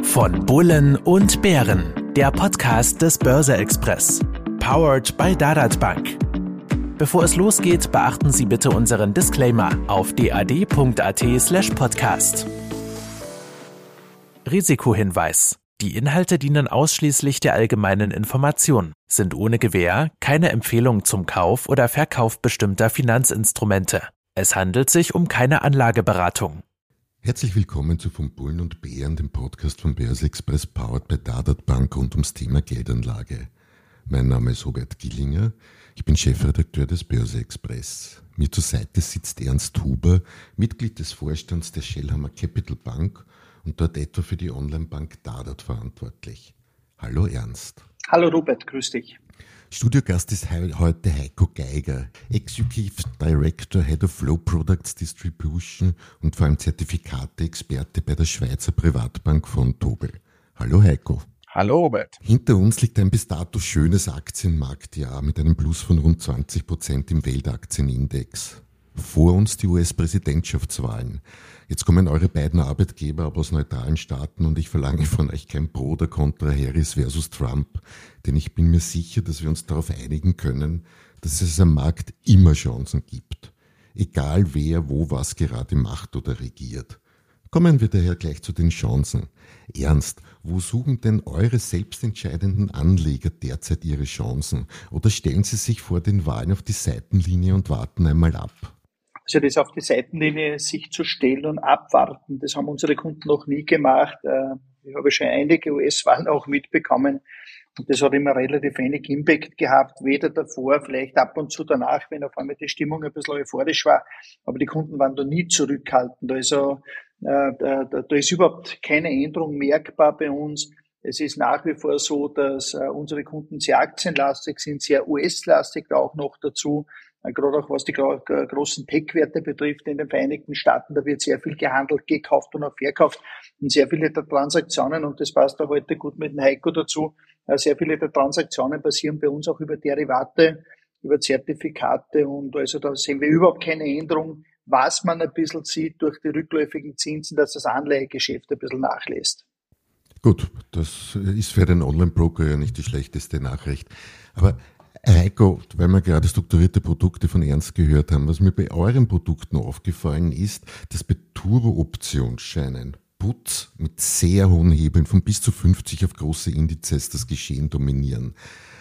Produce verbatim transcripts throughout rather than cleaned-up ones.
Von Bullen und Bären, der Podcast des Börse-Express. Powered by Dadat Bank. Bevor es losgeht, beachten Sie bitte unseren Disclaimer auf dad.at slash podcast. Risikohinweis. Die Inhalte dienen ausschließlich der allgemeinen Information, sind ohne Gewähr keine Empfehlung zum Kauf oder Verkauf bestimmter Finanzinstrumente. Es handelt sich um keine Anlageberatung. Herzlich willkommen zu Von Bullen und Bären, dem Podcast von Börse Express, powered by Dadat Bank rund ums Thema Geldanlage. Mein Name ist Robert Gillinger, ich bin Chefredakteur des Börse Express. Mir zur Seite sitzt Ernst Huber, Mitglied des Vorstands der Shellhammer Capital Bank und dort etwa für die Online-Bank Dadat verantwortlich. Hallo Ernst. Hallo Robert, grüß dich. Studiogast ist heute Heiko Geiger, Executive Director, Head of Flow Products Distribution und vor allem Zertifikate-Experte bei der Schweizer Privatbank Vontobel. Hallo Heiko. Hallo Robert. Hinter uns liegt ein bis dato schönes Aktienmarktjahr mit einem Plus von rund zwanzig Prozent im Weltaktienindex. Vor uns die U S-Präsidentschaftswahlen. Jetzt kommen eure beiden Arbeitgeber aber aus neutralen Staaten und ich verlange von euch kein Pro oder Contra Harris versus Trump, denn ich bin mir sicher, dass wir uns darauf einigen können, dass es am Markt immer Chancen gibt. Egal wer wo was gerade macht oder regiert. Kommen wir daher gleich zu den Chancen. Ernst, wo suchen denn eure selbstentscheidenden Anleger derzeit ihre Chancen? Oder stellen sie sich vor den Wahlen auf die Seitenlinie und warten einmal ab? Also das auf die Seitenlinie sich zu stellen und abwarten, das haben unsere Kunden noch nie gemacht. Ich habe schon einige U S-Wahlen auch mitbekommen und das hat immer relativ wenig Impact gehabt, weder davor, vielleicht ab und zu danach, wenn auf einmal die Stimmung ein bisschen euphorisch war, aber die Kunden waren da nie zurückhaltend. Also äh, da, da ist überhaupt keine Änderung merkbar bei uns. Es ist nach wie vor so, dass äh, unsere Kunden sehr aktienlastig sind, sehr U S-lastig auch noch dazu. Gerade auch was die gro- großen Tech-Werte betrifft in den Vereinigten Staaten, da wird sehr viel gehandelt, gekauft und auch verkauft und sehr viele der Transaktionen, und das passt auch heute gut mit dem Heiko dazu, sehr viele der Transaktionen passieren bei uns auch über Derivate, über Zertifikate, und also da sehen wir überhaupt keine Änderung. Was man ein bisschen sieht durch die rückläufigen Zinsen, dass das Anleihegeschäft ein bisschen nachlässt. Gut, das ist für den Online-Broker ja nicht die schlechteste Nachricht, aber Heiko, weil wir gerade strukturierte Produkte von Ernst gehört haben, was mir bei euren Produkten aufgefallen ist, dass bei Turbo-Optionsscheinen Puts mit sehr hohen Hebeln von bis zu fünfzig auf große Indizes das Geschehen dominieren.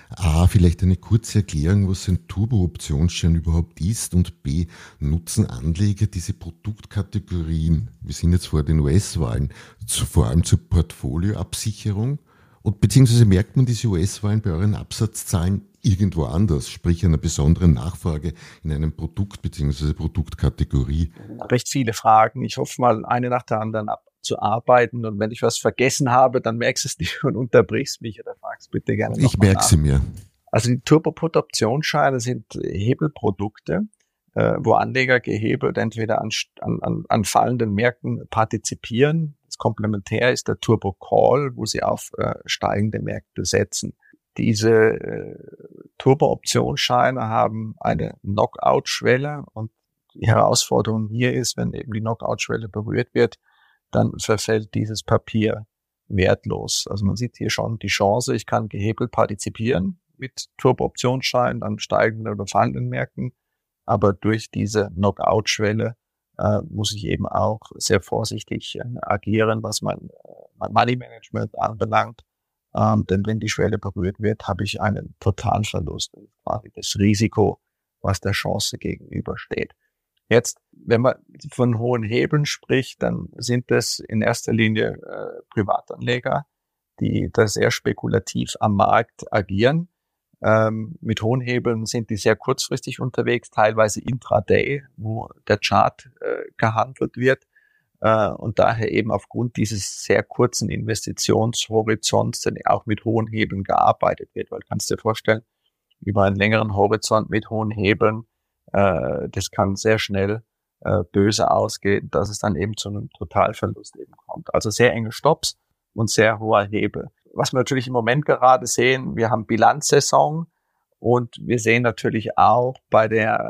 A, vielleicht eine kurze Erklärung, was ein Turbo-Optionsschein überhaupt ist, und B, nutzen Anleger diese Produktkategorien, wir sind jetzt vor den U S-Wahlen, zu, vor allem zur Portfolioabsicherung? Und beziehungsweise merkt man diese U S-Wahlen bei euren Absatzzahlen irgendwo anders, sprich einer besonderen Nachfrage in einem Produkt bzw. Produktkategorie? Recht viele Fragen. Ich hoffe mal, eine nach der anderen abzuarbeiten. Und wenn ich was vergessen habe, dann merkst du es nicht und unterbrichst mich oder fragst bitte gerne noch Ich merke sie mir. Also die Turbo-Put-Optionsscheine sind Hebelprodukte, äh, wo Anleger gehebelt entweder an, an, an fallenden Märkten partizipieren. Das Komplementär ist der Turbo-Call, wo sie auf äh, steigende Märkte setzen. Diese äh, Turbo-Optionsscheine haben eine Knockout-Schwelle, und die Herausforderung hier ist, wenn eben die Knockout-Schwelle berührt wird, dann verfällt dieses Papier wertlos. Also man sieht hier schon die Chance, ich kann gehebelt partizipieren mit Turbo-Optionsscheinen an steigenden oder fallenden Märkten, aber durch diese Knockout-Schwelle äh, muss ich eben auch sehr vorsichtig äh, agieren, was mein, mein Money-Management anbelangt. Ähm, denn wenn die Schwelle berührt wird, habe ich einen Totalverlust, quasi das Risiko, was der Chance gegenübersteht. Jetzt, wenn man von hohen Hebeln spricht, dann sind das in erster Linie äh, Privatanleger, die da sehr spekulativ am Markt agieren. Ähm, mit hohen Hebeln sind die sehr kurzfristig unterwegs, teilweise intraday, wo der Chart äh, gehandelt wird. Uh, und daher eben aufgrund dieses sehr kurzen Investitionshorizonts dann auch mit hohen Hebeln gearbeitet wird. Weil du kannst dir vorstellen, über einen längeren Horizont mit hohen Hebeln, uh, das kann sehr schnell uh, böse ausgehen, dass es dann eben zu einem Totalverlust eben kommt. Also sehr enge Stops und sehr hoher Hebel. Was wir natürlich im Moment gerade sehen, wir haben Bilanzsaison, und wir sehen natürlich auch bei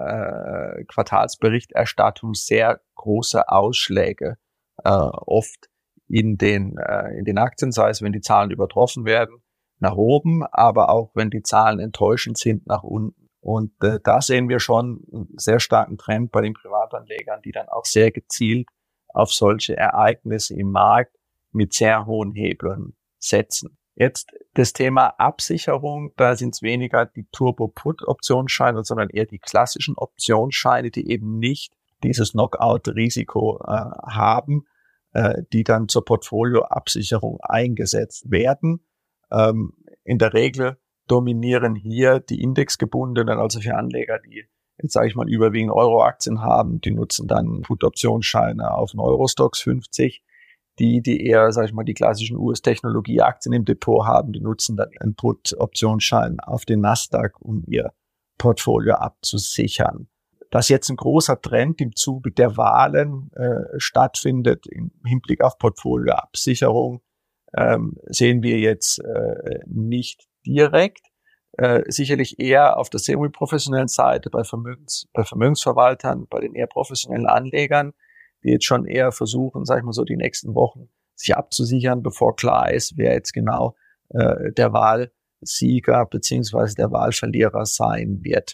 der äh, Quartalsberichterstattung sehr große Ausschläge, äh, oft in den, äh, in den Aktien, sei es, wenn die Zahlen übertroffen werden, nach oben, aber auch wenn die Zahlen enttäuschend sind, nach unten. Und äh, da sehen wir schon einen sehr starken Trend bei den Privatanlegern, die dann auch sehr gezielt auf solche Ereignisse im Markt mit sehr hohen Hebeln setzen. Jetzt das Thema Absicherung, da sind es weniger die Turbo-Put-Optionsscheine, sondern eher die klassischen Optionsscheine, die eben nicht dieses Knockout-Risiko äh, haben, äh, die dann zur Portfolioabsicherung eingesetzt werden. Ähm, in der Regel dominieren hier die indexgebundenen, also für Anleger, die jetzt sage ich mal überwiegend Euro-Aktien haben, die nutzen dann Put-Optionsscheine auf den Eurostoxx fünfzig. Die, die eher, sage ich mal, die klassischen U S-Technologie-Aktien im Depot haben, die nutzen dann einen Put-Optionsschein auf den Nasdaq, um ihr Portfolio abzusichern. Dass jetzt ein großer Trend im Zuge der Wahlen äh, stattfindet im Hinblick auf Portfolioabsicherung, ähm, sehen wir jetzt äh, nicht direkt. Äh, sicherlich eher auf der semi-professionellen Seite bei, Vermögens, bei Vermögensverwaltern, bei den eher professionellen Anlegern, die jetzt schon eher versuchen, sag ich mal so, die nächsten Wochen sich abzusichern, bevor klar ist, wer jetzt genau äh, der Wahlsieger beziehungsweise der Wahlverlierer sein wird.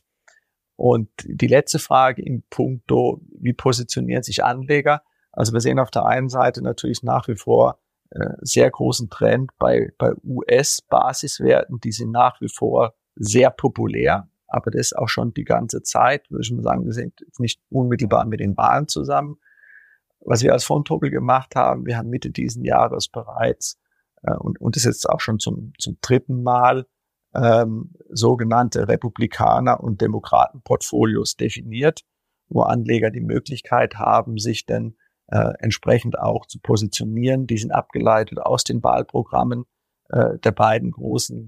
Und die letzte Frage in puncto, wie positionieren sich Anleger? Also wir sehen auf der einen Seite natürlich nach wie vor äh, sehr großen Trend bei, bei U S-Basiswerten, die sind nach wie vor sehr populär, aber das auch schon die ganze Zeit, würde ich mal sagen, wir sind jetzt nicht unmittelbar mit den Wahlen zusammen. Was wir als Fondtobel gemacht haben, wir haben Mitte diesen Jahres bereits, äh, und, und das jetzt auch schon zum, zum dritten Mal, ähm, sogenannte Republikaner- und Demokraten-Portfolios definiert, wo Anleger die Möglichkeit haben, sich dann äh, entsprechend auch zu positionieren. Die sind abgeleitet aus den Wahlprogrammen äh, der beiden großen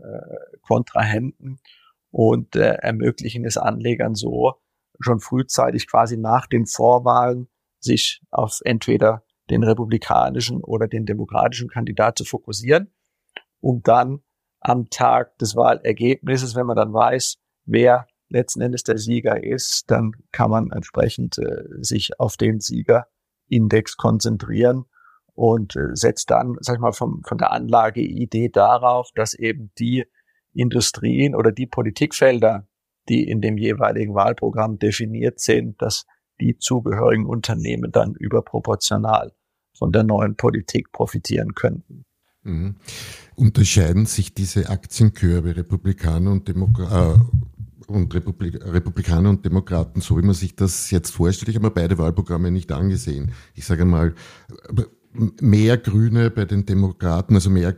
äh, Kontrahenten und äh, ermöglichen es Anlegern so, schon frühzeitig quasi nach den Vorwahlen sich auf entweder den republikanischen oder den demokratischen Kandidat zu fokussieren, um dann am Tag des Wahlergebnisses, wenn man dann weiß, wer letzten Endes der Sieger ist, dann kann man entsprechend äh, sich auf den Siegerindex konzentrieren und äh, setzt dann, sag ich mal, vom, von der Anlageidee darauf, dass eben die Industrien oder die Politikfelder, die in dem jeweiligen Wahlprogramm definiert sind, dass die zugehörigen Unternehmen dann überproportional von der neuen Politik profitieren könnten. Mhm. Unterscheiden sich diese Aktienkörbe Republikaner und, Demokra- äh, und Republik- Republikaner und Demokraten, so wie man sich das jetzt vorstellt? Ich habe mir beide Wahlprogramme nicht angesehen. Ich sage mal, mehr Grüne bei den Demokraten, also mehr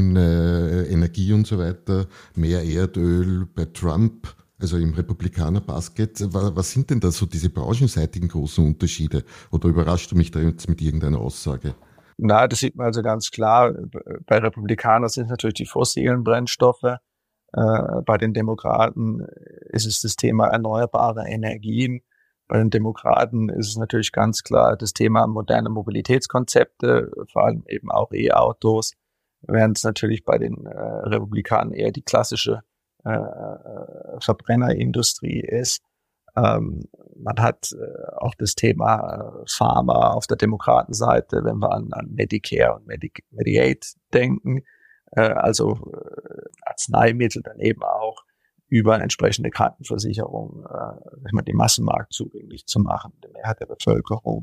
grüne Energie und so weiter, mehr Erdöl bei Trump, also im Republikaner-Basket. Was sind denn da so diese branchenseitigen großen Unterschiede? Oder überrascht du mich da jetzt mit irgendeiner Aussage? Na, das sieht man also ganz klar. Bei Republikanern sind es natürlich die fossilen Brennstoffe. Äh, bei den Demokraten ist es das Thema erneuerbare Energien. Bei den Demokraten ist es natürlich ganz klar das Thema moderne Mobilitätskonzepte, vor allem eben auch E-Autos, während es natürlich bei den äh, Republikanern eher die klassische äh, Verbrennerindustrie ist. Ähm, man hat äh, auch das Thema äh, Pharma auf der Demokratenseite, wenn wir an, an Medicare und Medi- Medicaid denken, äh, also äh, Arzneimittel dann eben auch über eine entsprechende Krankenversicherung, äh, den Massenmarkt zugänglich zu machen, der Mehrheit der Bevölkerung.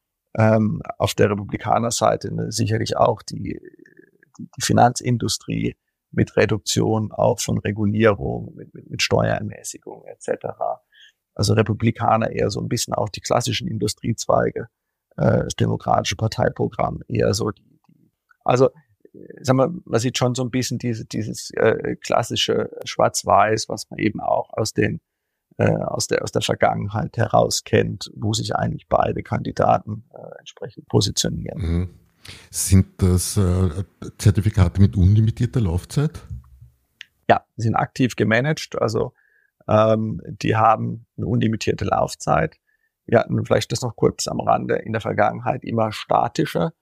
Ähm, auf der Republikanerseite ne, sicherlich auch die, die, die Finanzindustrie mit Reduktion auch von Regulierung, mit, mit, mit Steuerermäßigung et cetera. Also Republikaner eher so ein bisschen auch die klassischen Industriezweige, äh, das demokratische Parteiprogramm eher so die, die also sagen wir, man sieht schon so ein bisschen diese, dieses äh, klassische Schwarz-Weiß, was man eben auch aus den äh, aus der aus der Vergangenheit heraus kennt, wo sich eigentlich beide Kandidaten äh, entsprechend positionieren. Mhm. Sind das äh, Zertifikate mit unlimitierter Laufzeit? Ja, die sind aktiv gemanagt, also ähm, die haben eine unlimitierte Laufzeit. Wir hatten vielleicht das noch kurz am Rande in der Vergangenheit immer statische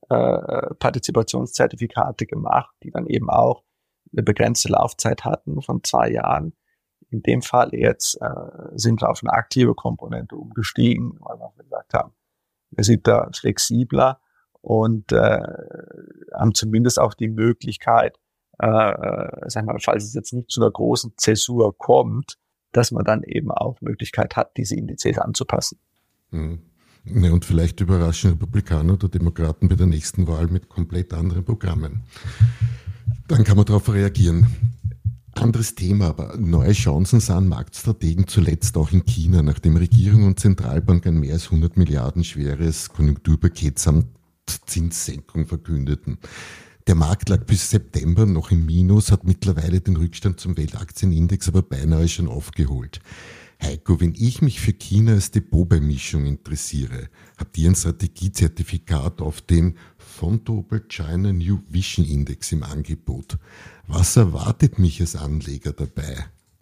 äh, Partizipationszertifikate gemacht, die dann eben auch eine begrenzte Laufzeit hatten von zwei Jahren. In dem Fall jetzt äh, sind wir auf eine aktive Komponente umgestiegen, weil wir gesagt haben, wir sind da flexibler und äh, haben zumindest auch die Möglichkeit, äh, sag mal, falls es jetzt nicht zu einer großen Zäsur kommt, dass man dann eben auch Möglichkeit hat, diese Indizes anzupassen. Mhm. Ja, und vielleicht überraschen Republikaner oder Demokraten bei der nächsten Wahl mit komplett anderen Programmen. Dann kann man darauf reagieren. Anderes Thema, aber neue Chancen sahen Marktstrategen zuletzt auch in China, nachdem Regierung und Zentralbank ein mehr als hundert Milliarden schweres Konjunkturpaket samt Zinssenkung verkündeten. Der Markt lag bis September noch im Minus, hat mittlerweile den Rückstand zum Weltaktienindex aber beinahe schon aufgeholt. Heiko, wenn ich mich für China als Depotbeimischung interessiere, habt ihr ein Strategiezertifikat auf dem Vontobel China New Vision Index im Angebot. Was erwartet mich als Anleger dabei?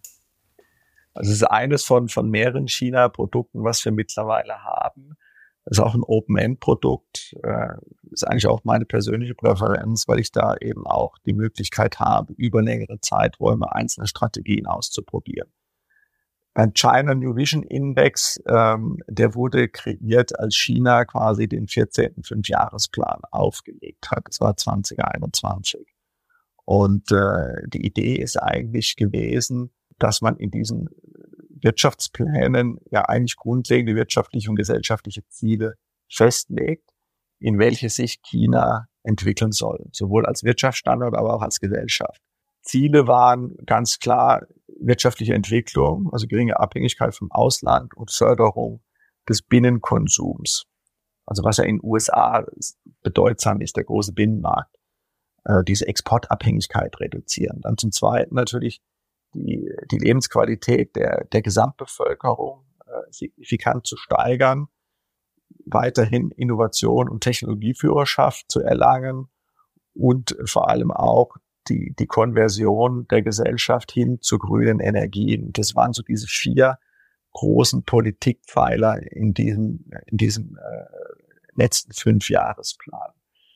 Also es ist eines von, von mehreren China-Produkten, was wir mittlerweile haben. Das ist auch ein Open-End-Produkt. Das ist eigentlich auch meine persönliche Präferenz, weil ich da eben auch die Möglichkeit habe, über längere Zeiträume einzelne Strategien auszuprobieren. Ein China New Vision Index, ähm, der wurde kreiert, als China quasi den vierzehnten Fünfjahresplan aufgelegt hat. Das war zwanzig einundzwanzig. Und äh, die Idee ist eigentlich gewesen, dass man in diesen Wirtschaftsplänen ja eigentlich grundlegende wirtschaftliche und gesellschaftliche Ziele festlegt, in welche sich China entwickeln soll, sowohl als Wirtschaftsstandort, aber auch als Gesellschaft. Ziele waren ganz klar wirtschaftliche Entwicklung, also geringe Abhängigkeit vom Ausland und Förderung des Binnenkonsums. Also was ja in den U S A bedeutsam ist, der große Binnenmarkt, äh, diese Exportabhängigkeit reduzieren. Dann zum Zweiten natürlich die, die Lebensqualität der, der Gesamtbevölkerung äh, signifikant zu steigern, weiterhin Innovation und Technologieführerschaft zu erlangen und vor allem auch die, die Konversion der Gesellschaft hin zu grünen Energien. Das waren so diese vier großen Politikpfeiler in diesem, in diesem äh, letzten Fünfjahresplan.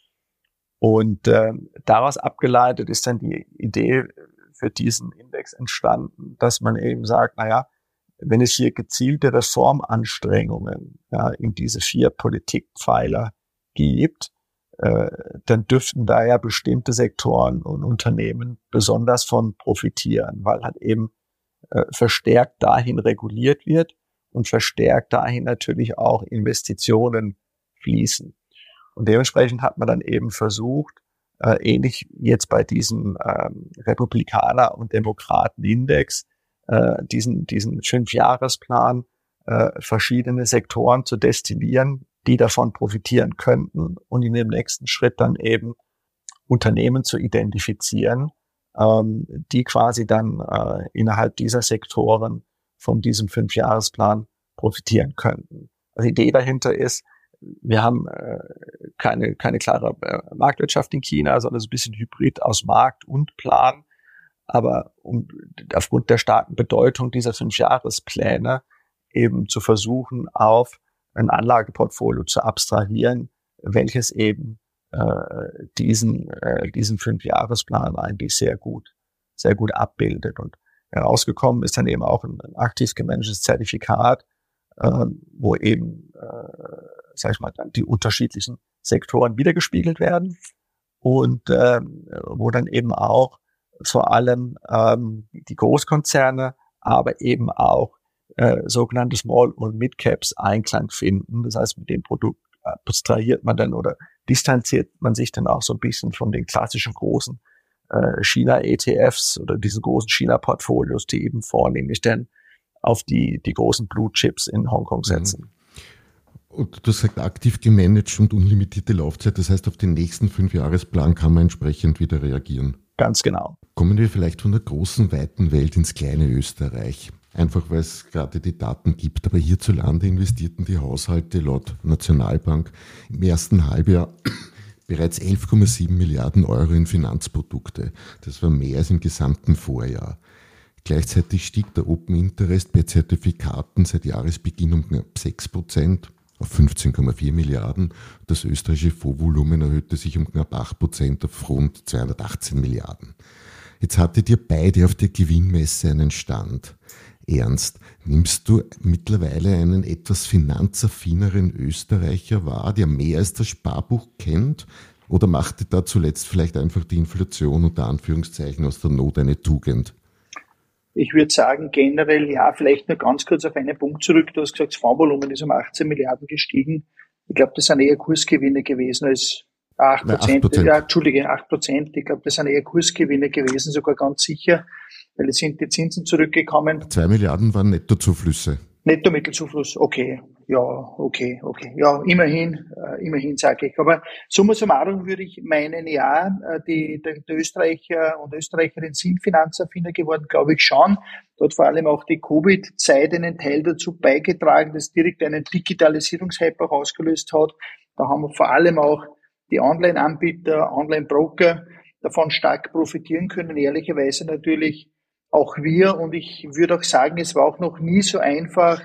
Und äh, daraus abgeleitet ist dann die Idee für diesen Index entstanden, dass man eben sagt, naja, wenn es hier gezielte Reformanstrengungen ja, in diese vier Politikpfeiler gibt, äh, dann dürften da ja bestimmte Sektoren und Unternehmen besonders von profitieren, weil halt eben äh, verstärkt dahin reguliert wird und verstärkt dahin natürlich auch Investitionen fließen. Und dementsprechend hat man dann eben versucht, äh, ähnlich jetzt bei diesem ähm, Republikaner- und Demokraten-Index, äh, diesen, diesen Fünfjahresplan, äh, verschiedene Sektoren zu destillieren, die davon profitieren könnten und in dem nächsten Schritt dann eben Unternehmen zu identifizieren, ähm, die quasi dann äh, innerhalb dieser Sektoren von diesem Fünfjahresplan profitieren könnten. Also die Idee dahinter ist, wir haben äh, keine keine klare äh, Marktwirtschaft in China, sondern so ein bisschen Hybrid aus Markt und Plan. Aber um, aufgrund der starken Bedeutung dieser Fünfjahrespläne eben zu versuchen, auf ein Anlageportfolio zu abstrahieren, welches eben äh, diesen äh, diesen Fünfjahresplan eigentlich sehr gut sehr gut abbildet. Und herausgekommen ist dann eben auch ein, ein aktiv gemanagtes Zertifikat, äh, wo eben äh, sag ich mal, dann die unterschiedlichen Sektoren wiedergespiegelt werden und äh, wo dann eben auch vor allem ähm, die Großkonzerne, aber eben auch äh, sogenannte Small- und Mid-Caps Einklang finden. Das heißt, mit dem Produkt abstrahiert man dann oder distanziert man sich dann auch so ein bisschen von den klassischen großen äh, China-E T Fs oder diesen großen China-Portfolios, die eben vornehmlich dann auf die, die großen Blue-Chips in Hongkong setzen. Mhm. Und du sagst aktiv gemanagt und unlimitierte Laufzeit, das heißt, auf den nächsten Fünfjahresplan kann man entsprechend wieder reagieren. Ganz genau. Kommen wir vielleicht von der großen, weiten Welt ins kleine Österreich. Einfach weil es gerade die Daten gibt. Aber hierzulande investierten die Haushalte laut Nationalbank im ersten Halbjahr bereits elf Komma sieben Milliarden Euro in Finanzprodukte. Das war mehr als im gesamten Vorjahr. Gleichzeitig stieg der Open Interest bei Zertifikaten seit Jahresbeginn um knapp sechs Prozent. Auf fünfzehn Komma vier Milliarden. Das österreichische Fondsvolumen erhöhte sich um knapp acht Prozent auf rund zweihundertachtzehn Milliarden. Jetzt hattet ihr beide auf der Gewinnmesse einen Stand. ernst. Nimmst du mittlerweile einen etwas finanzaffineren Österreicher wahr, der mehr als das Sparbuch kennt? Oder machte da zuletzt vielleicht einfach die Inflation unter Anführungszeichen aus der Not eine Tugend? Ich würde sagen, generell ja, vielleicht nur ganz kurz auf einen Punkt zurück. Du hast gesagt, das Fondsvolumen ist um achtzehn Milliarden gestiegen. Ich glaube, das sind eher Kursgewinne gewesen als acht Prozent. Ja, Entschuldige, acht Prozent. Ich glaube, das sind eher Kursgewinne gewesen, sogar ganz sicher, weil es sind die Zinsen zurückgekommen. Zwei Milliarden waren Nettozuflüsse. Netto-Mittelzufluss, okay, ja, okay, okay, ja, immerhin, äh, immerhin sage ich. Aber summa summarum würde ich meinen, ja, äh, die, die, die Österreicher und Österreicherinnen sind finanzaffiner geworden, glaube ich schon. Dort vor allem auch die Covid-Zeit einen Teil dazu beigetragen, dass direkt einen Digitalisierungshype auch ausgelöst hat. Da haben wir vor allem auch die Online-Anbieter, Online-Broker davon stark profitieren können, ehrlicherweise natürlich auch wir, und ich würde auch sagen, es war auch noch nie so einfach,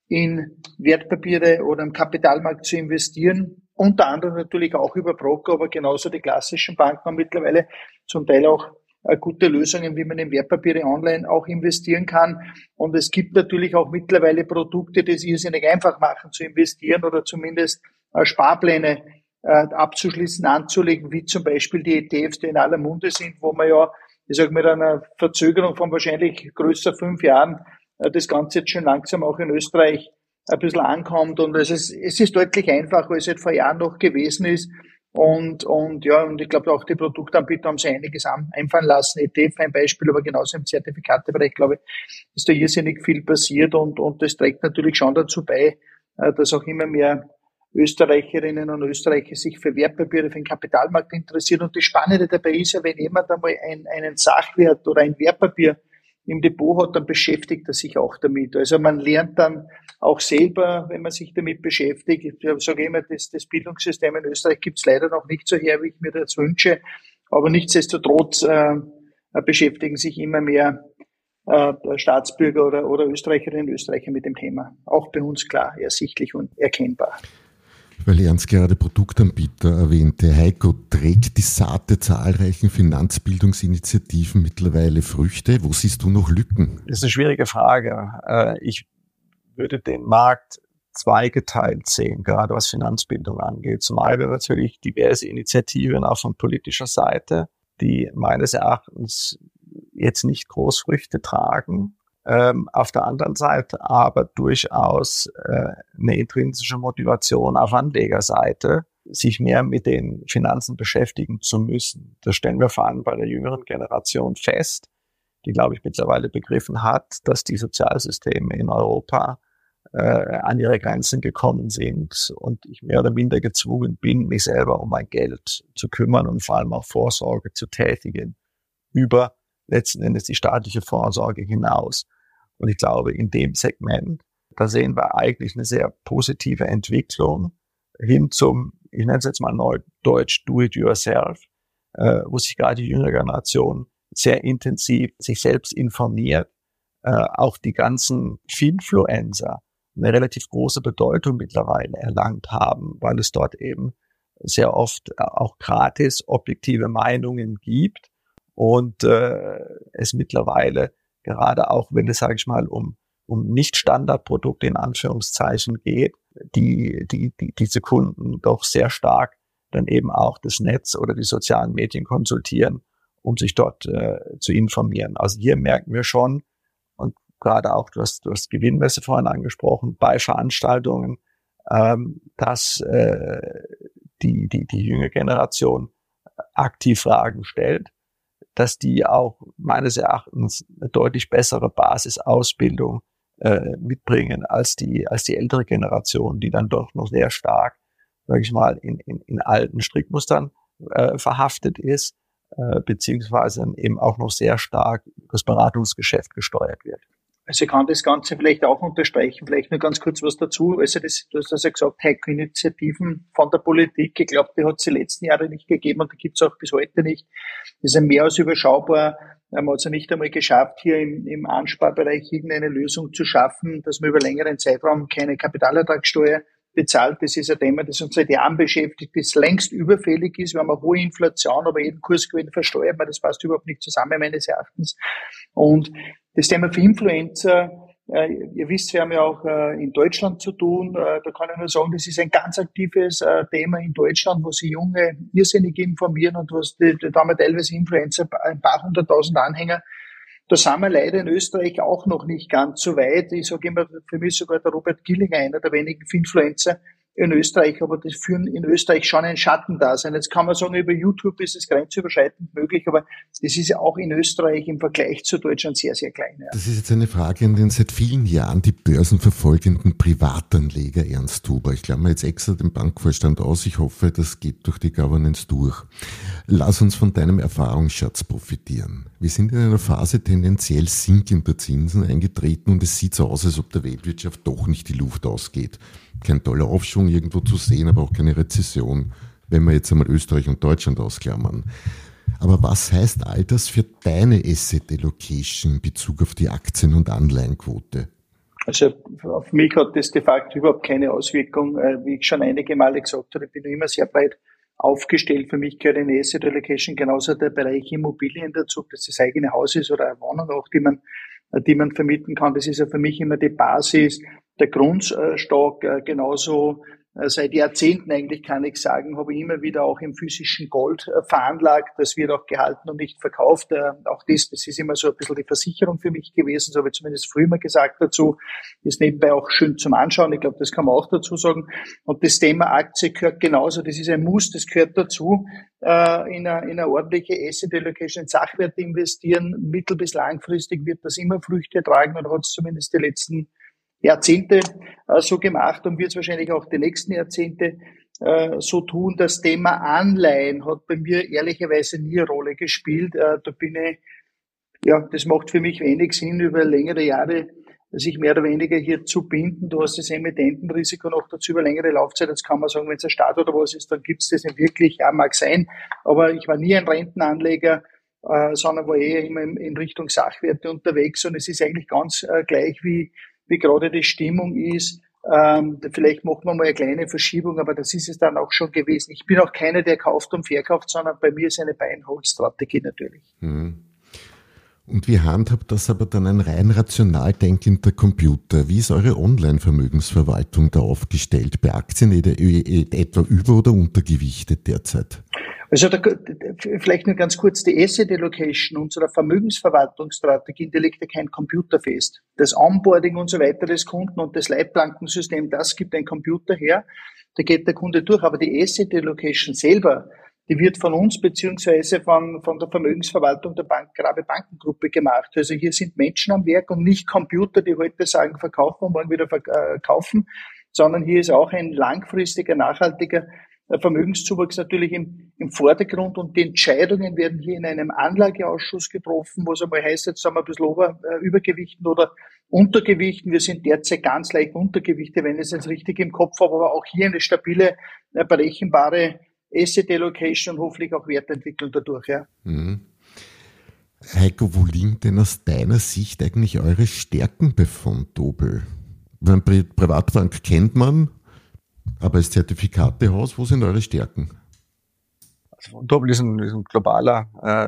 in Wertpapiere oder im Kapitalmarkt zu investieren. Unter anderem natürlich auch über Broker, aber genauso die klassischen Banken haben mittlerweile zum Teil auch äh, gute Lösungen, wie man in Wertpapiere online auch investieren kann. Und es gibt natürlich auch mittlerweile Produkte, die es irrsinnig einfach machen zu investieren oder zumindest äh, Sparpläne äh, abzuschließen, anzulegen, wie zum Beispiel die E T Fs, die in aller Munde sind, wo man ja, ich sage mit einer Verzögerung von wahrscheinlich größer fünf Jahren das Ganze jetzt schon langsam auch in Österreich ein bisschen ankommt. Und es ist, es ist deutlich einfacher, als es vor Jahren noch gewesen ist. Und, und ja, und ich glaube auch die Produktanbieter haben sich einiges einfallen lassen. E T F ein Beispiel, aber genauso im Zertifikatebereich, glaube ich, ist da irrsinnig viel passiert. Und, und das trägt natürlich schon dazu bei, dass auch immer mehr Österreicherinnen und Österreicher sich für Wertpapiere, für den Kapitalmarkt interessieren. Und das Spannende dabei ist ja, wenn jemand einmal ein, einen Sachwert oder ein Wertpapier im Depot hat, dann beschäftigt er sich auch damit. Also man lernt dann auch selber, wenn man sich damit beschäftigt. Ich sage immer, das, das Bildungssystem in Österreich gibt es leider noch nicht so her, wie ich mir das wünsche. Aber nichtsdestotrotz äh, beschäftigen sich immer mehr äh, Staatsbürger oder, oder Österreicherinnen und Österreicher mit dem Thema. Auch bei uns klar, ersichtlich und erkennbar. Weil Ernst gerade Produktanbieter erwähnte, Heiko, trägt die Saat der zahlreichen Finanzbildungsinitiativen mittlerweile Früchte? Wo siehst du noch Lücken? Das ist eine schwierige Frage. Ich würde den Markt zweigeteilt sehen, gerade was Finanzbildung angeht. Zum einen natürlich diverse Initiativen auch von politischer Seite, die meines Erachtens jetzt nicht Großfrüchte tragen. Ähm, auf der anderen Seite aber durchaus äh, eine intrinsische Motivation auf Anlegerseite, sich mehr mit den Finanzen beschäftigen zu müssen. Das stellen wir vor allem bei der jüngeren Generation fest, die, glaube ich, mittlerweile begriffen hat, dass die Sozialsysteme in Europa äh, an ihre Grenzen gekommen sind und ich mehr oder minder gezwungen bin, mich selber um mein Geld zu kümmern und vor allem auch Vorsorge zu tätigen über letzten Endes die staatliche Vorsorge hinaus. Und ich glaube, in dem Segment, da sehen wir eigentlich eine sehr positive Entwicklung hin zum, ich nenne es jetzt mal neudeutsch, do-it-yourself, äh, wo sich gerade die jüngere Generation sehr intensiv sich selbst informiert. Äh, auch die ganzen Finfluencer eine relativ große Bedeutung mittlerweile erlangt haben, weil es dort eben sehr oft auch gratis objektive Meinungen gibt. Und äh, es mittlerweile, gerade auch wenn es, sage ich mal, um um Nicht-Standardprodukte in Anführungszeichen geht, die die die diese Kunden doch sehr stark dann eben auch das Netz oder die sozialen Medien konsultieren, um sich dort äh, zu informieren. Also hier merken wir schon, und gerade auch, du hast, du hast Gewinnmesse vorhin angesprochen, bei Veranstaltungen, ähm, dass äh, die die die junge Generation aktiv Fragen stellt, dass die auch meines Erachtens eine deutlich bessere Basisausbildung äh, mitbringen als die als die ältere Generation, die dann doch noch sehr stark, sage ich mal, in, in, in alten Strickmustern äh, verhaftet ist, äh, beziehungsweise eben auch noch sehr stark das Beratungsgeschäft gesteuert wird. Also ich kann das Ganze vielleicht auch unterstreichen, vielleicht nur ganz kurz was dazu. Also das, du hast das ja gesagt, Heiko-Initiativen von der Politik, ich glaube, die hat es die letzten Jahre nicht gegeben und die gibt es auch bis heute nicht. Das ist ja mehr als überschaubar. Man hat es ja nicht einmal geschafft, hier im, im Ansparbereich irgendeine Lösung zu schaffen, dass man über längeren Zeitraum keine Kapitalertragssteuer bezahlt. Das ist ein Thema, das uns seit Jahren beschäftigt, das längst überfällig ist. Wir haben eine hohe Inflation, aber jeden Kursgewinn versteuert man. Das passt überhaupt nicht zusammen, meines Erachtens. Und das Thema für Influencer Äh, ihr wisst, wir haben ja auch äh, in Deutschland zu tun. Äh, da kann ich nur sagen, das ist ein ganz aktives äh, Thema in Deutschland, wo sich Junge irrsinnig informieren und was die, die, da haben wir teilweise Influencer, ein paar hunderttausend Anhänger. Da sind wir leider in Österreich auch noch nicht ganz so weit. Ich sage immer, für mich ist sogar der Robert Gillinger einer der wenigen Influencer in Österreich, aber das führen in Österreich schon ein Schattendasein. Jetzt kann man sagen, über YouTube ist es grenzüberschreitend möglich, aber das ist ja auch in Österreich im Vergleich zu Deutschland sehr, sehr klein. Ja. Das ist jetzt eine Frage an den seit vielen Jahren die Börsen verfolgenden Privatanleger Ernst Huber. Ich klammer jetzt extra den Bankvorstand aus. Ich hoffe, das geht durch die Governance durch. Lass uns von deinem Erfahrungsschatz profitieren. Wir sind in einer Phase tendenziell sinkender Zinsen eingetreten und es sieht so aus, als ob der Weltwirtschaft doch nicht die Luft ausgeht. Kein toller Aufschwung irgendwo zu sehen, aber auch keine Rezession, wenn wir jetzt einmal Österreich und Deutschland ausklammern. Aber was heißt all das für deine Asset Allocation in Bezug auf die Aktien- und Anleihenquote? Also auf mich hat das de facto überhaupt keine Auswirkung. Wie ich schon einige Male gesagt habe, ich bin immer sehr breit aufgestellt. Für mich gehört in Asset Allocation genauso der Bereich Immobilien dazu, ob das das eigene Haus ist oder eine Wohnung auch, die man, die man vermieten kann. Das ist ja für mich immer die Basis, der Grundstock. Genauso seit Jahrzehnten eigentlich, kann ich sagen, habe ich immer wieder auch im physischen Gold veranlagt. Das wird auch gehalten und nicht verkauft. Auch das, das ist immer so ein bisschen die Versicherung für mich gewesen. So habe ich zumindest früher mal gesagt dazu. Ist nebenbei auch schön zum Anschauen. Ich glaube, das kann man auch dazu sagen. Und das Thema Aktie gehört genauso. Das ist ein Muss, das gehört dazu. In eine, in eine ordentliche Asset Allocation, in Sachwerte investieren, mittel- bis langfristig wird das immer Früchte tragen und hat es zumindest die letzten Jahrzehnte äh, so gemacht und wird es wahrscheinlich auch die nächsten Jahrzehnte äh, so tun. Das Thema Anleihen hat bei mir ehrlicherweise nie eine Rolle gespielt. Äh, da bin ich, ja, das macht für mich wenig Sinn, über längere Jahre sich mehr oder weniger hier zu binden. Du hast das Emittentenrisiko noch dazu über längere Laufzeit. Jetzt kann man sagen, wenn es ein Staat oder was ist, dann gibt es das nicht wirklich. Ja, mag sein. Aber ich war nie ein Rentenanleger, äh, sondern war eher immer in, in Richtung Sachwerte unterwegs. Und es ist eigentlich ganz äh, gleich, wie wie gerade die Stimmung ist. Ähm, vielleicht machen wir mal eine kleine Verschiebung, aber das ist es dann auch schon gewesen. Ich bin auch keiner, der kauft und verkauft, sondern bei mir ist eine Buy-and-Hold-Strategie natürlich. Hm. Und wie handhabt das aber dann ein rein rational denkender Computer? Wie ist eure Online-Vermögensverwaltung da aufgestellt? Bei Aktien etwa über- oder untergewichtet derzeit? Also da, vielleicht nur ganz kurz, die Asset Allocation unserer Vermögensverwaltungsstrategie, die legt ja kein Computer fest. Das Onboarding und so weiter des Kunden und das Leitplankensystem, das gibt ein Computer her, da geht der Kunde durch, aber die Asset Allocation selber, die wird von uns beziehungsweise von, von der Vermögensverwaltung der Bank, Grabe Bankengruppe gemacht. Also hier sind Menschen am Werk und nicht Computer, die heute sagen, verkaufen und morgen wieder verkaufen, sondern hier ist auch ein langfristiger, nachhaltiger Vermögenszuwachs natürlich im, im Vordergrund und die Entscheidungen werden hier in einem Anlageausschuss getroffen, wo es einmal heißt, jetzt haben wir ein bisschen über, äh, übergewichten oder untergewichten. Wir sind derzeit ganz leicht Untergewichte, wenn ich es jetzt richtig im Kopf habe, aber auch hier eine stabile, äh, berechenbare Asset Allocation und hoffentlich auch Wertentwicklung dadurch. Ja. Mhm. Heiko, wo liegen denn aus deiner Sicht eigentlich eure Stärken bei Vontobel? Eine Pri- Privatbank kennt man, aber als Zertifikatehaus, wo sind eure Stärken? Also Vontobel ist ein, ist ein globaler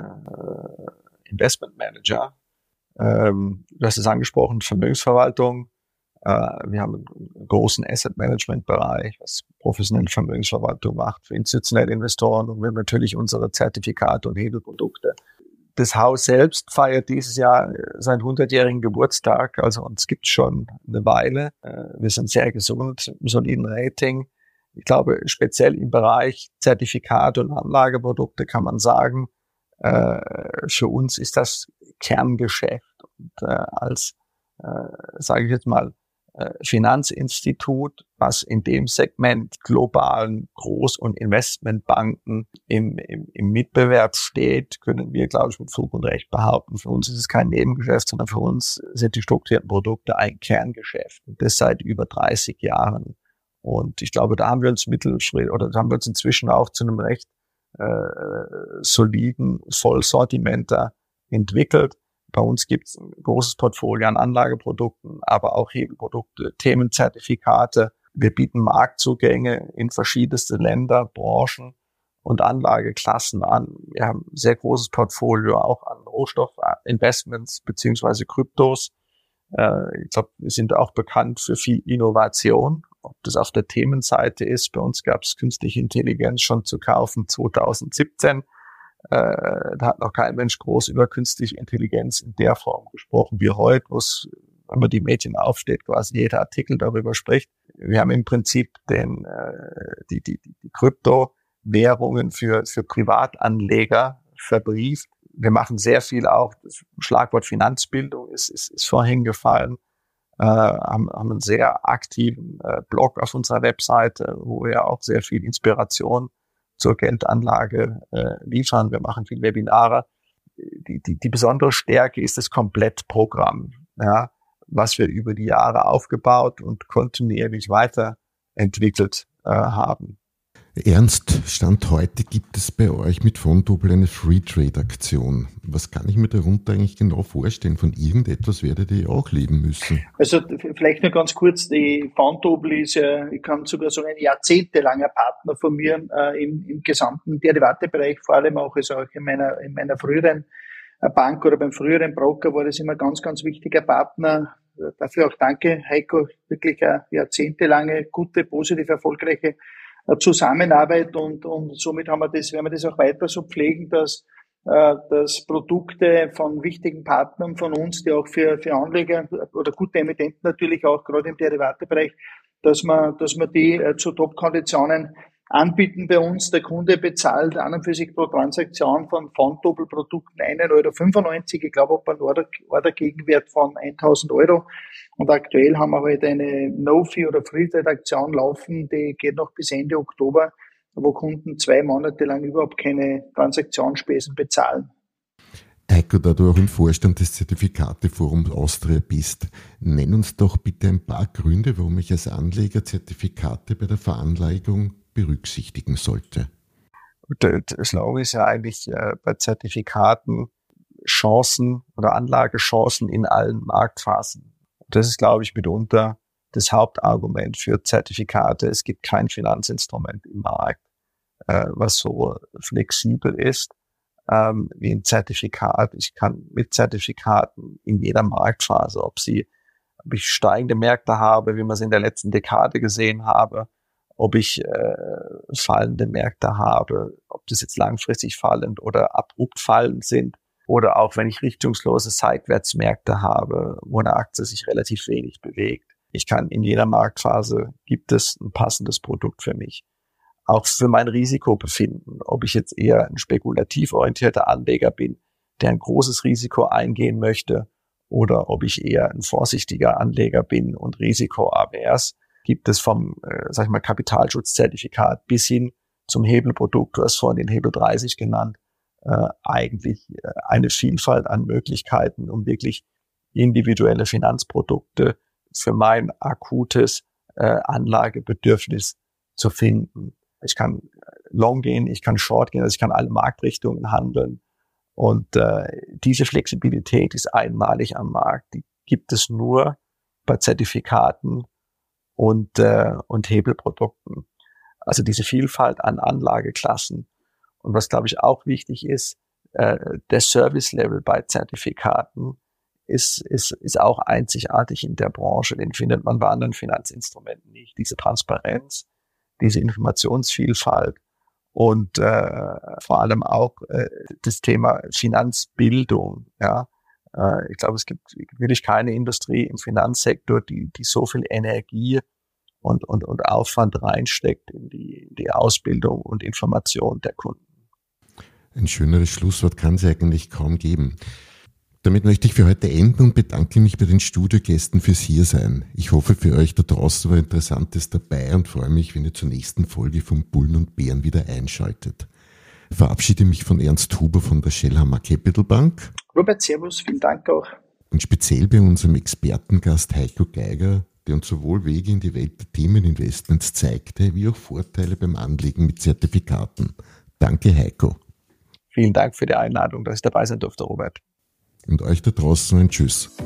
äh, Investment Manager. Ähm, du hast es angesprochen, Vermögensverwaltung. Äh, wir haben einen großen Asset Management Bereich, was professionelle Vermögensverwaltung macht für institutionelle Investoren und wir haben natürlich unsere Zertifikate und Hebelprodukte. Das Haus selbst feiert dieses Jahr seinen hundertjährigen Geburtstag, also uns gibt's schon eine Weile. Wir sind sehr gesund, im soliden Rating. Ich glaube, speziell im Bereich Zertifikate und Anlageprodukte kann man sagen, für uns ist das Kerngeschäft. Und als, sage ich jetzt mal, Finanzinstitut, was in dem Segment globalen Groß- und Investmentbanken im, im, im Mitbewerb steht, können wir, glaube ich, mit Fug und Recht behaupten. Für uns ist es kein Nebengeschäft, sondern für uns sind die strukturierten Produkte ein Kerngeschäft. Und das seit über dreißig Jahren. Und ich glaube, da haben wir uns Mittelschritt oder da haben wir uns inzwischen auch zu einem recht äh, soliden Vollsortiment entwickelt. Bei uns gibt es ein großes Portfolio an Anlageprodukten, aber auch Hebelprodukte, Themenzertifikate. Wir bieten Marktzugänge in verschiedenste Länder, Branchen und Anlageklassen an. Wir haben ein sehr großes Portfolio auch an Rohstoffinvestments beziehungsweise Kryptos. Äh, ich glaube, wir sind auch bekannt für viel Innovation, ob das auf der Themenseite ist. Bei uns gab es künstliche Intelligenz schon zu kaufen zwanzig siebzehn. Äh, da hat noch kein Mensch groß über künstliche Intelligenz in der Form gesprochen wie heute, wo es, wenn man die Mädchen aufsteht, quasi jeder Artikel darüber spricht. Wir haben im Prinzip den, äh, die, die, die Kryptowährungen für, für Privatanleger verbrieft. Wir machen sehr viel auch, das Schlagwort Finanzbildung ist, ist, ist vorhin gefallen, äh, haben, haben einen sehr aktiven äh, Blog auf unserer Webseite, wo wir auch sehr viel Inspiration zur Geldanlage äh, liefern. Wir machen viele Webinare. Die, die, die besondere Stärke ist das Komplettprogramm, ja, was wir über die Jahre aufgebaut und kontinuierlich weiterentwickelt äh, haben. Ernst, Stand heute gibt es bei euch mit Fontobel eine Free-Trade-Aktion. Was kann ich mir darunter eigentlich genau vorstellen? Von irgendetwas werdet ihr auch leben müssen. Also vielleicht nur ganz kurz, die Fontobel ist ja, ich kann sogar sagen, ein jahrzehntelanger Partner von mir äh, im, im gesamten Derivatebereich, vor allem auch, also auch in meiner, in meiner früheren Bank oder beim früheren Broker war das immer ganz, ganz wichtiger Partner. Dafür auch danke, Heiko, wirklich eine jahrzehntelange, gute, positiv, erfolgreiche Zusammenarbeit und, und somit haben wir das, werden wir das auch weiter so pflegen, dass, äh, dass Produkte von wichtigen Partnern von uns, die auch für, für Anleger oder gute Emittenten natürlich auch gerade im Derivatebereich, dass man, dass man die äh, zu Top-Konditionen anbieten bei uns. Der Kunde bezahlt an und für sich pro Transaktion von Fontobel-Produkten einen Euro fünfundneunzig. Ich glaube, ob ein Order, Order-Gegenwert von eintausend Euro. Und aktuell haben wir halt eine No-Fee- oder Free-Trade-Aktion laufen, die geht noch bis Ende Oktober, wo Kunden zwei Monate lang überhaupt keine Transaktionsspesen bezahlen. Heiko, da du auch im Vorstand des Zertifikateforums Austria bist, nenn uns doch bitte ein paar Gründe, warum ich als Anleger Zertifikate bei der Veranlagung berücksichtigen sollte. Das Slogan ist ja eigentlich äh, bei Zertifikaten Chancen oder Anlagechancen in allen Marktphasen. Das ist, glaube ich, mitunter das Hauptargument für Zertifikate. Es gibt kein Finanzinstrument im Markt, äh, was so flexibel ist ähm, wie ein Zertifikat. Ich kann mit Zertifikaten in jeder Marktphase, ob sie, ob ich steigende Märkte habe, wie wir es in der letzten Dekade gesehen haben, ob ich äh, fallende Märkte habe, ob das jetzt langfristig fallend oder abrupt fallend sind, oder auch wenn ich richtungslose Seitwärtsmärkte habe, wo eine Aktie sich relativ wenig bewegt. Ich kann in jeder Marktphase, gibt es ein passendes Produkt für mich. Auch für mein Risikobefinden, ob ich jetzt eher ein spekulativ orientierter Anleger bin, der ein großes Risiko eingehen möchte, oder ob ich eher ein vorsichtiger Anleger bin und risikoavers, gibt es vom, äh, sag ich mal, Kapitalschutzzertifikat bis hin zum Hebelprodukt, du hast vorhin den Hebel dreißig genannt, äh, eigentlich äh, eine Vielfalt an Möglichkeiten, um wirklich individuelle Finanzprodukte für mein akutes äh, Anlagebedürfnis zu finden. Ich kann long gehen, ich kann short gehen, also ich kann alle Marktrichtungen handeln. Und äh, diese Flexibilität ist einmalig am Markt. Die gibt es nur bei Zertifikaten und äh, und Hebelprodukten. Also diese Vielfalt an Anlageklassen. Und was, glaube ich, auch wichtig ist, äh, der Service-Level bei Zertifikaten ist ist ist auch einzigartig in der Branche. Den findet man bei anderen Finanzinstrumenten nicht. Diese Transparenz, diese Informationsvielfalt und äh, vor allem auch äh, das Thema Finanzbildung. Ja, äh, ich glaube, es gibt wirklich keine Industrie im Finanzsektor, die die so viel Energie und und und Aufwand reinsteckt in die die Ausbildung und Information der Kunden. Ein schöneres Schlusswort kann es eigentlich kaum geben. Damit möchte ich für heute enden und bedanke mich bei den Studiogästen fürs Hiersein. Ich hoffe, für euch da draußen war Interessantes dabei und freue mich, wenn ihr zur nächsten Folge von Bullen und Bären wieder einschaltet. Ich verabschiede mich von Ernst Huber von der Shellhammer Capital Bank. Robert, servus, vielen Dank auch. Und speziell bei unserem Expertengast Heiko Geiger, der uns sowohl Wege in die Welt der Themeninvestments zeigte, wie auch Vorteile beim Anlegen mit Zertifikaten. Danke, Heiko. Vielen Dank für die Einladung, dass ich dabei sein durfte, Robert. Und euch da draußen ein Tschüss.